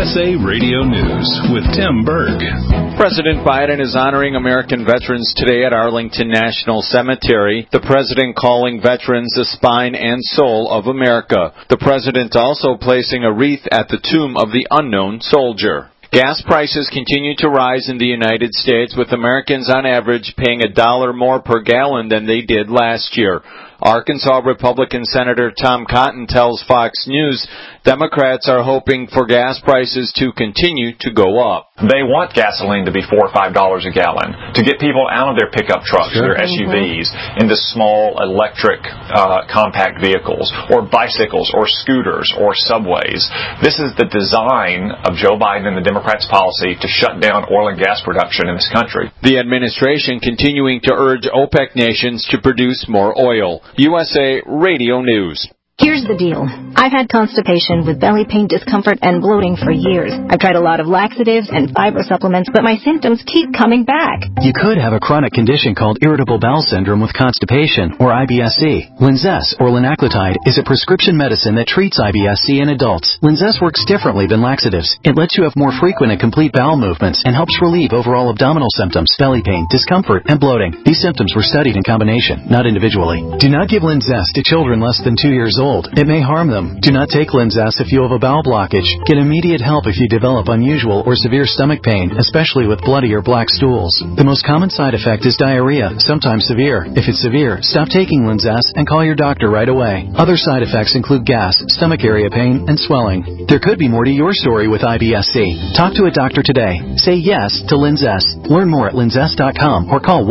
USA Radio News with Tim Berg. President Biden is honoring American veterans today at Arlington National Cemetery, the president calling veterans the spine and soul of America. The president also placing a wreath at the tomb of the unknown soldier. Gas prices continue to rise in the United States, with Americans on average paying $1 more per gallon than they did last year. Arkansas Republican Senator Tom Cotton tells Fox News Democrats are hoping for gas prices to continue to go up. They want gasoline to be $4 or $5 a gallon to get people out of their pickup trucks or their SUVs into small electric compact vehicles or bicycles or scooters or subways. This is the design of Joe Biden and the Democrats' policy to shut down oil and gas production in this country. The administration continuing to urge OPEC nations to produce more oil. USA Radio News. Here's the deal. I've had constipation with belly pain, discomfort, and bloating for years. I've tried a lot of laxatives and fiber supplements, but my symptoms keep coming back. You could have a chronic condition called irritable bowel syndrome with constipation, or IBS-C. Linzess, or linaclotide, is a prescription medicine that treats IBS-C in adults. Linzess works differently than laxatives. It lets you have more frequent and complete bowel movements and helps relieve overall abdominal symptoms, belly pain, discomfort, and bloating. These symptoms were studied in combination, not individually. Do not give Linzess to children less than 2 years old. It may harm them. Do not take Linzess if you have a bowel blockage. Get immediate help if you develop unusual or severe stomach pain, especially with bloody or black stools. The most common side effect is diarrhea, sometimes severe. If it's severe, stop taking Linzess and call your doctor right away. Other side effects include gas, stomach area pain, and swelling. There could be more to your story with IBS-C. Talk to a doctor today. Say yes to Linzess. Learn more at linzess.com or call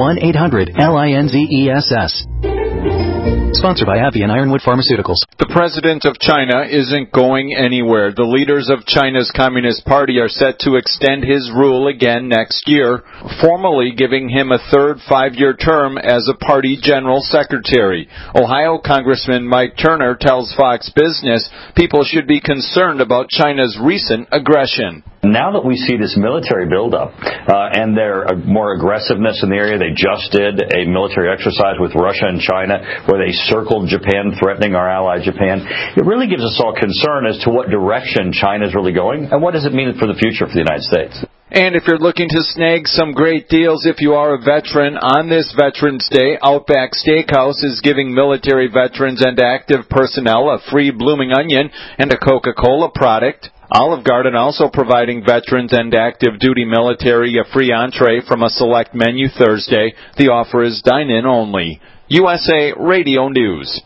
1-800-LINZESS. Sponsored by AbbVie and Ironwood Pharmaceuticals. The president of China isn't going anywhere. The leaders of China's Communist Party are set to extend his rule again next year, formally giving him a third 5-year term as a party general secretary. Ohio Congressman Mike Turner tells Fox Business people should be concerned about China's recent aggression. Now that we see this military buildup and their more aggressiveness in the area, they just did a military exercise with Russia and China where they circled Japan, threatening our ally Japan. It really gives us all concern as to what direction China is really going and what does it mean for the future for the United States. And if you're looking to snag some great deals if you are a veteran, on this Veterans Day, Outback Steakhouse is giving military veterans and active personnel a free blooming onion and a Coca-Cola product. Olive Garden also providing veterans and active duty military a free entree from a select menu Thursday. The offer is dine-in only. USA Radio News.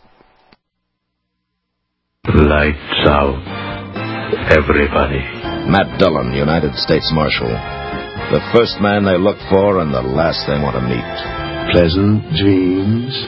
Lights out. Everybody. Matt Dillon, United States Marshal. The first man they look for and the last they want to meet. Pleasant dreams.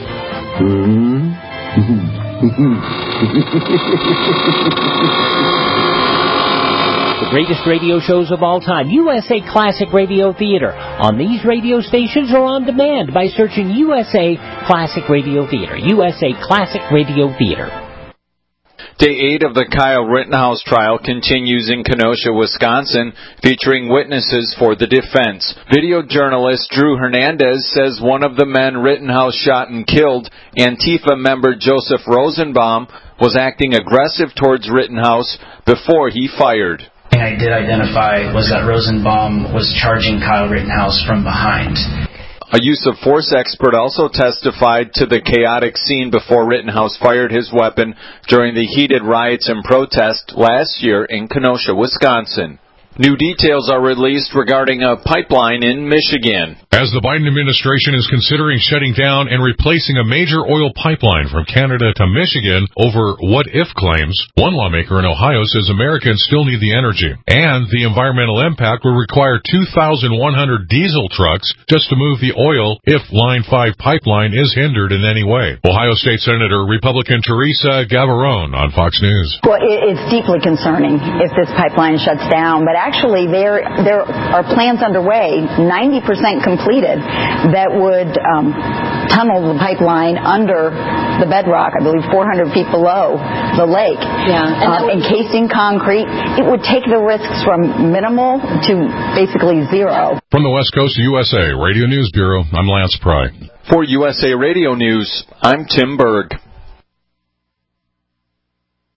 The greatest radio shows of all time, USA Classic Radio Theater, on these radio stations or on demand by searching USA Classic Radio Theater. USA Classic Radio Theater. Day 8 of the Kyle Rittenhouse trial continues in Kenosha, Wisconsin, featuring witnesses for the defense. Video journalist Drew Hernandez says one of the men Rittenhouse shot and killed, Antifa member Joseph Rosenbaum, was acting aggressive towards Rittenhouse before he fired. I did identify was that Rosenbaum was charging Kyle Rittenhouse from behind. A use of force expert also testified to the chaotic scene before Rittenhouse fired his weapon during the heated riots and protests last year in Kenosha, Wisconsin. New details are released regarding a pipeline in Michigan. As the Biden administration is considering shutting down and replacing a major oil pipeline from Canada to Michigan over what-if claims, one lawmaker in Ohio says Americans still need the energy. And the environmental impact will require 2,100 diesel trucks just to move the oil if Line 5 pipeline is hindered in any way. Ohio State Senator Republican Teresa Gavarone on Fox News. Well, it's deeply concerning if this pipeline shuts down, but actually there are plans underway, 90% completed, that would tunnel the pipeline under the bedrock, I believe 400 feet below the lake. Yeah. Encasing concrete. It would take the risks from minimal to basically zero. From the West Coast of USA Radio News Bureau, I'm Lance Pry. For USA Radio News, I'm Tim Berg.